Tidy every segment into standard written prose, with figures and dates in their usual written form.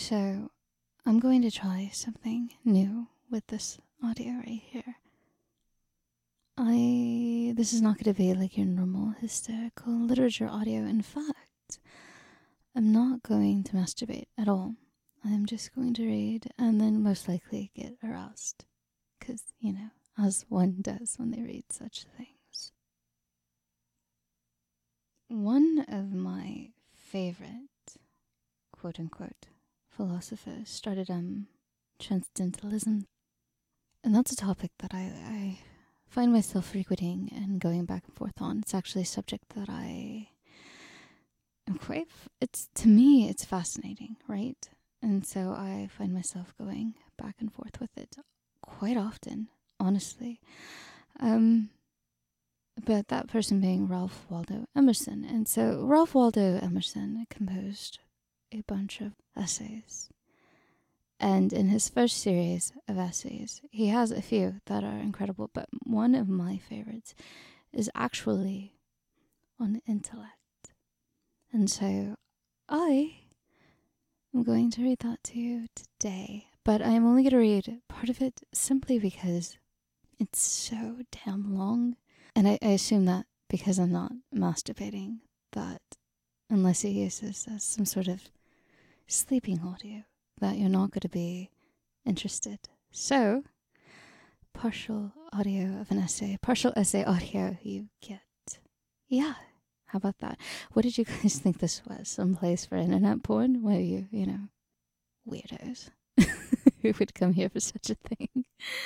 So I'm going to try something new with this audio right here. This is not going to be like your normal hysterical literature audio. In fact, I'm not going to masturbate at all. I'm just going to read and then most likely get aroused. Because, as one does when they read such things. One of my favorite, quote-unquote, philosophers started transcendentalism. And that's a topic that I find myself frequenting and going back and forth on. It's actually a subject that I am to me, it's fascinating, right? And so I find myself going back and forth with it quite often, honestly. But that person being Ralph Waldo Emerson. And so Ralph Waldo Emerson composed a bunch of essays. And in his first series of essays, he has a few that are incredible, but one of my favorites is actually on intellect. And so I am going to read that to you today, but I am only going to read part of it simply because it's so damn long. And I assume that because I'm not masturbating, that unless he uses as some sort of sleeping audio, that you're not going to be interested. So, partial audio of an essay, partial essay audio you get. Yeah, how about that? What did you guys think this was? Some place for internet porn? Where you weirdos who would come here for such a thing?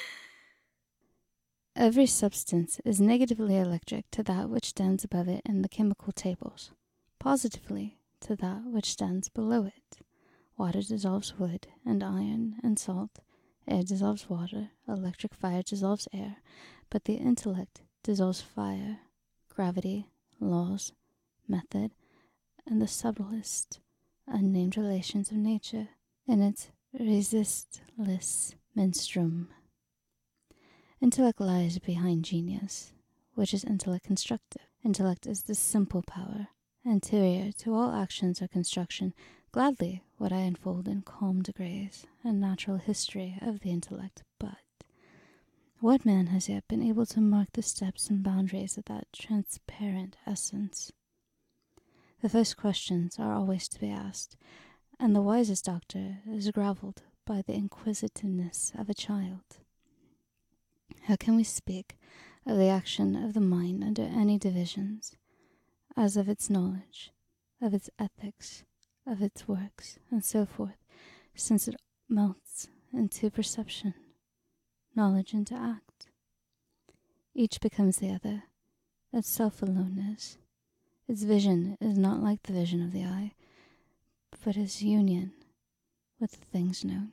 Every substance is negatively electric to that which stands above it in the chemical tables, positively to that which stands below it. Water dissolves wood and iron and salt. Air dissolves water. Electric fire dissolves air. But the intellect dissolves fire, gravity, laws, method, and the subtlest, unnamed relations of nature in its resistless menstruum. Intellect lies behind genius, which is intellect constructive. Intellect is the simple power, anterior to all actions or construction. Gladly would I unfold in calm degrees a natural history of the intellect, but what man has yet been able to mark the steps and boundaries of that transparent essence? The first questions are always to be asked, and the wisest doctor is gravelled by the inquisitiveness of a child. How can we speak of the action of the mind under any divisions, as of its knowledge, of its ethics, of its works, and so forth, since it melts into perception, knowledge into act? Each becomes the other, itself alone is. Its vision is not like the vision of the eye, but is union with the things known.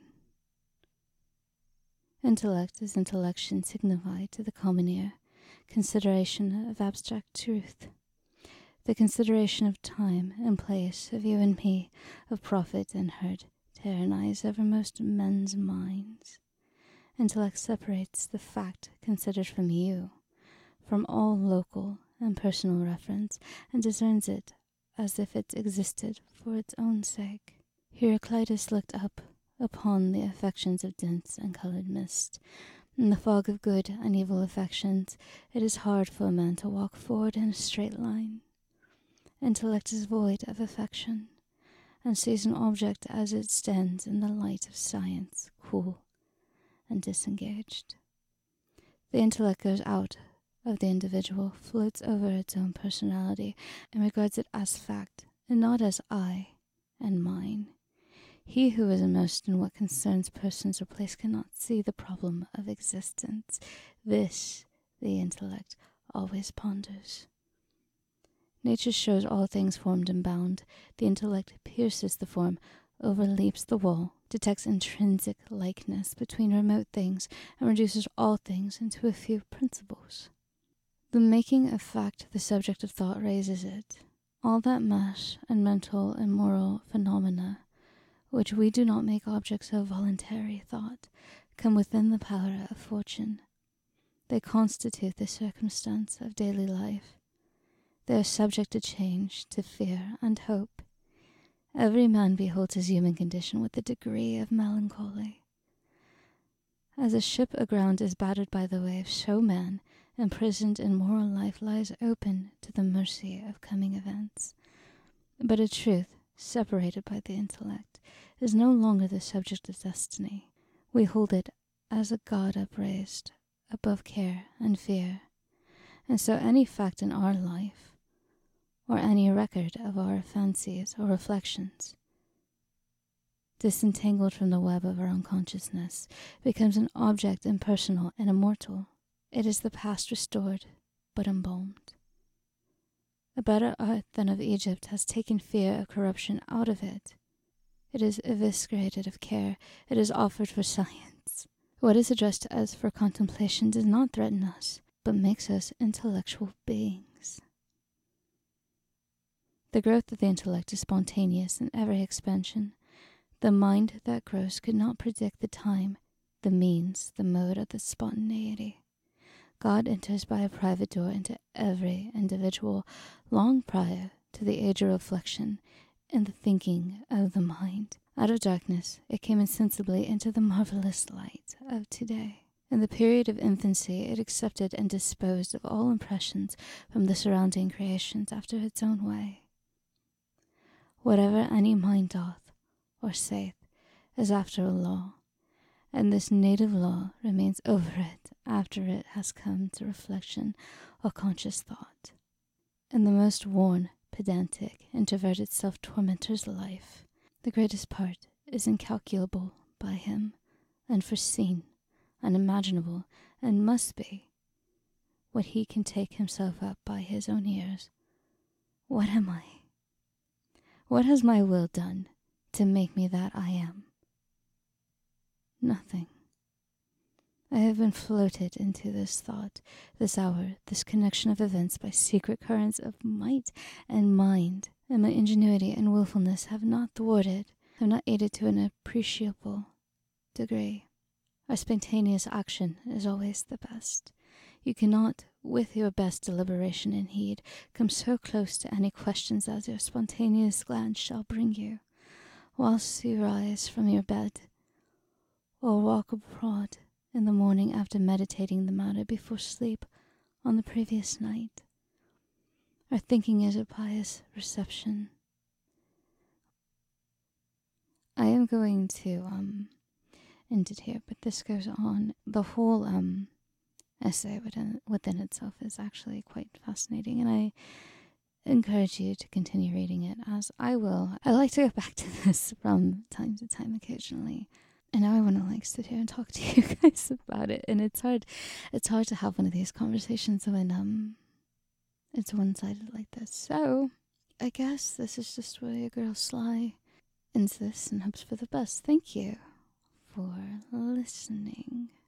Intellect is intellection signified to the common ear, consideration of abstract truth, the consideration of time and place, of you and me, of profit and hurt, tyrannize over most men's minds. Intellect separates the fact considered from you, from all local and personal reference, and discerns it as if it existed for its own sake. Heraclitus looked up upon the affections of dense and coloured mist. In the fog of good and evil affections, it is hard for a man to walk forward in a straight line. Intellect is void of affection, and sees an object as it stands in the light of science, cool and disengaged. The intellect goes out of the individual, floats over its own personality, and regards it as fact, and not as I and mine. He who is immersed in what concerns persons or place cannot see the problem of existence. This the intellect always ponders. Nature shows all things formed and bound. The intellect pierces the form, overleaps the wall, detects intrinsic likeness between remote things, and reduces all things into a few principles. The making of fact the subject of thought raises it. All that mass and mental and moral phenomena which we do not make objects of voluntary thought, come within the power of fortune. They constitute the circumstance of daily life. They are subject to change, to fear and hope, Every man beholds his human condition with a degree of melancholy. As a ship aground is battered by the waves, so man, imprisoned in moral life, lies open to the mercy of coming events. But a truth, separated by the intellect, is no longer the subject of destiny. We hold it as a god upraised, above care and fear. And so any fact in our life, or any record of our fancies or reflections, disentangled from the web of our unconsciousness, becomes an object impersonal and immortal. It is the past restored, but embalmed. A better art than of Egypt has taken fear of corruption out of it. It is eviscerated of care. It is offered for science. What is addressed to us for contemplation does not threaten us, but makes us intellectual beings. The growth of the intellect is spontaneous in every expansion. The mind that grows could not predict the time, the means, the mode of the spontaneity. God enters by a private door into every individual, long prior to the age of reflection and the thinking of the mind. Out of darkness, it came insensibly into the marvelous light of today. In the period of infancy, it accepted and disposed of all impressions from the surrounding creations after its own way. Whatever any mind doth, or saith, is after a law, and this native law remains over it after it has come to reflection or conscious thought. In the most worn, pedantic, introverted self-tormenter's life, the greatest part is incalculable by him, unforeseen, unimaginable, and must be what he can take himself up by his own ears. What am I? What has my will done to make me that I am? Nothing. I have been floated into this thought, this hour, this connection of events by secret currents of might and mind, and my ingenuity and willfulness have not thwarted, have not aided to an appreciable degree. Our spontaneous action is always the best. You cannot, with your best deliberation and heed, come so close to any questions as your spontaneous glance shall bring you, whilst you rise from your bed, or walk abroad in the morning after meditating the matter before sleep on the previous night. Our thinking is a pious reception. I am going to end it here, but this goes on. The whole essay within itself is actually quite fascinating, and I encourage you to continue reading it, as I will. I like to go back to this from time to time occasionally, and now I want to sit here and talk to you guys about it. And it's hard to have one of these conversations when it's one-sided like this. So I guess this is just where your girl Sly ends this and hopes for the best. Thank you for listening.